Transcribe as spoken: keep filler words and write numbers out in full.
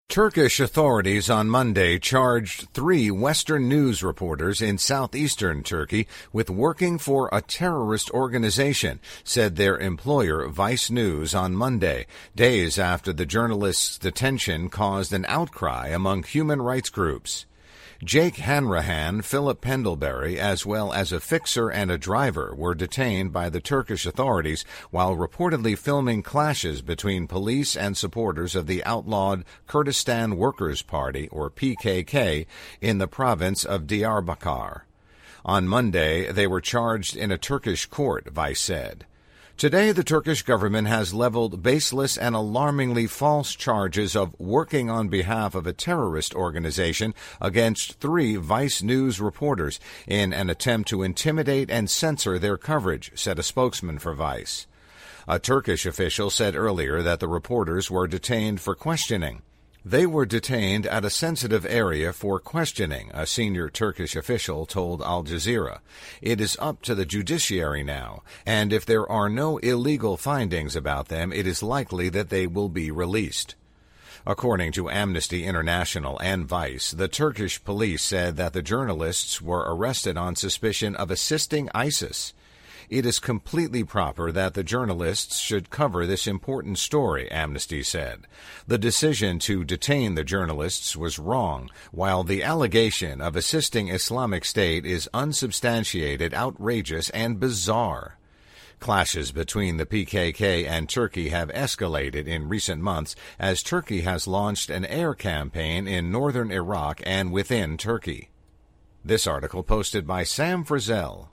Turkish authorities on Monday charged three Western news reporters in southeastern Turkey with working for a terrorist organization, said their employer Vice News on Monday, days after the journalists' detention caused an outcry among human rights groups. Jake Hanrahan, Philip Pendlebury, as well as a fixer and a driver were detained by the Turkish authorities while reportedly filming clashes between police and supporters of the outlawed Kurdistan Workers' Party, or P K K, in the province of Diyarbakir. On Monday, they were charged in a Turkish court, Vice said. Today, the Turkish government has leveled baseless and alarmingly false charges of working on behalf of a terrorist organization against three Vice News reporters in an attempt to intimidate and censor their coverage, said a spokesman for Vice. A Turkish official said earlier that the reporters were detained for questioning. They were detained at a sensitive area for questioning, a senior Turkish official told Al Jazeera. It is up to the judiciary now, and if there are no illegal findings about them, it is likely that they will be released. According to Amnesty International and Vice, the Turkish police said that the journalists were arrested on suspicion of assisting ISIS. It is completely proper that the journalists should cover this important story, Amnesty said. The decision to detain the journalists was wrong, while the allegation of assisting Islamic State is unsubstantiated, outrageous, and bizarre. Clashes between the P K K and Turkey have escalated in recent months as Turkey has launched an air campaign in northern Iraq and within Turkey. This article posted by Sam Frizzell.